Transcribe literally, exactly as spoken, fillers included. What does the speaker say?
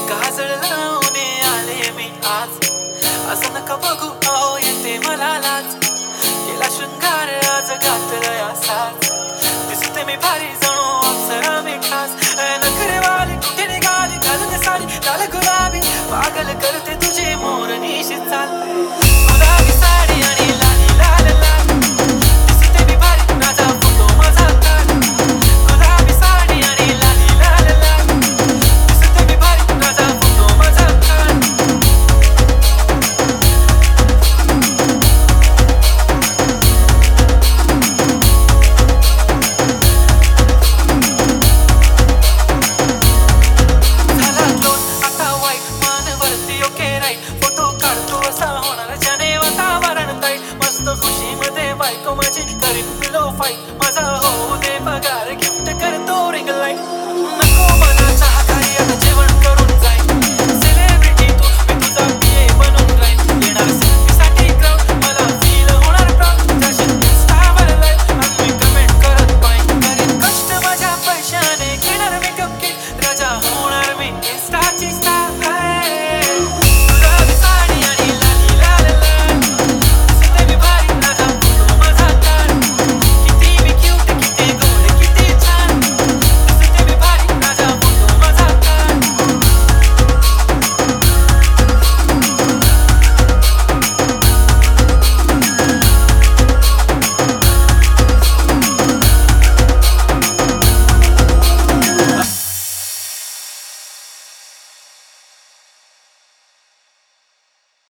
काजळ लावून आले मी आज, असं नका बघू अहो येते मला लाज. केला शृंगार आज घातलाय साज, दिसते मी भारी जणू अप्सरा मी खास. नखरेवाली कुठे निघाली घालून साडी लाल गुलाबी, पागल करते तुझी मोरनीशी चाल. गुलाबी साडी आणि लाली लाल लाल, दिसते मी भारी माझा फोटो माझा काढ. गुलाबी साडी आणि लाली लाल लाल, दिसते मी भारी माझा फोटो माझा काढ. झाला क्लोज आता वाईट मान वरती ओके राईट, फोटो काढतो असा होणार ज्याने वातावरण ताईट. मस्त खुशी मध्ये बायको माझी करीन पिलो फाईट, माझा होऊ दे पगार गिफ्ट करतो रिंग लाईट. नको मला चहा खाली आता जेवण करून जाईन, सेलिब्रिटी तू मी तुझा पीए बनून राहीन. येणार सेल्फी साठी क्राऊड मला फील होणार प्राऊड, जाशील इन्स्टावर लाईव्ह आणि मी कमेंट करत पाहिन. करीन कष्ट माझ्या पैशाने घेणार मेकअप किट, राजा होणार मी इन्स्टा